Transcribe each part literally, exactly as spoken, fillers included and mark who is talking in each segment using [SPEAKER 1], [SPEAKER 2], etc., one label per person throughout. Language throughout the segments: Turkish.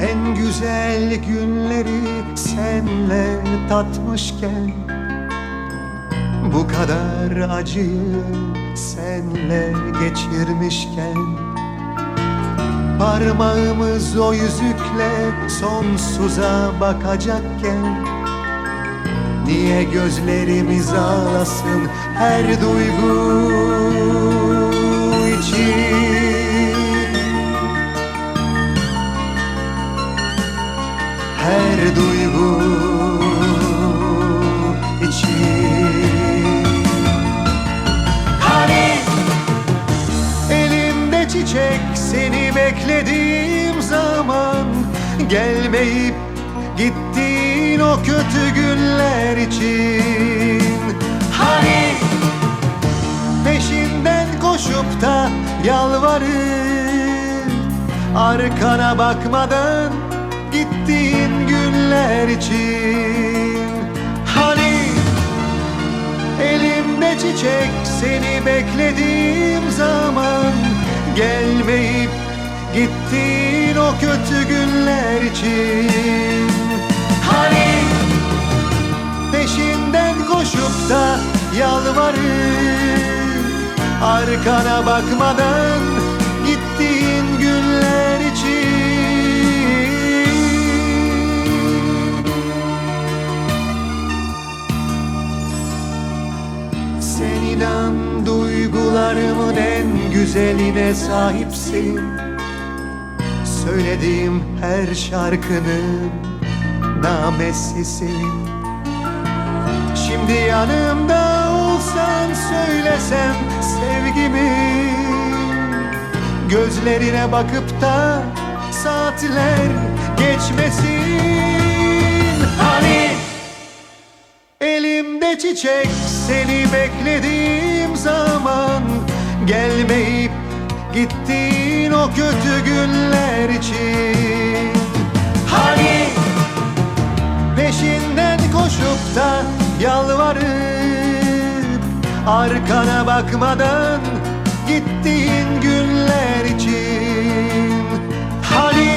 [SPEAKER 1] En güzel günleri senle tatmışken, bu kadar acıyı senle geçirmişken, parmağımız o yüzükle sonsuza bakacakken, niye gözlerimiz ağlasın her duygu için? Her duygu için. Hani elimde çiçek seni beklediğim zaman, gelmeyip gittiğin o kötü günler için. Hani peşinden koşup da yalvarıp arkana bakmadan gittiğin günler için. Hani elimde çiçek seni beklediğim zaman, gelmeyip gittiğin o kötü günler için. Hani peşinden koşup da yalvarıp arkana bakmadan gittiğin günler için. Sen inan duygularımın en güzeline sahipsin. Söylediğim her şarkının namesisin. Şimdi yanımda olsan söylesem sevgimi, gözlerine bakıp da saatler geçmesin. Hani elimde çiçek seni beklediğim zaman, gelmeyip gittiğin o kötü günler için. Hani peşinden koşup da yalvarıp arkana bakmadan gittiğin günler için. Hani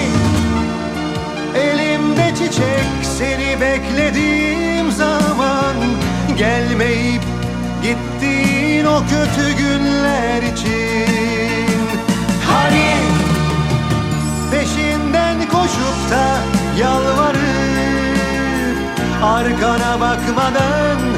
[SPEAKER 1] elimde çiçek seni beklediğim zaman, gelmeyip gittiğin o kötü günler için. Hani peşinden koşup da yalvarıp arkana bakmadan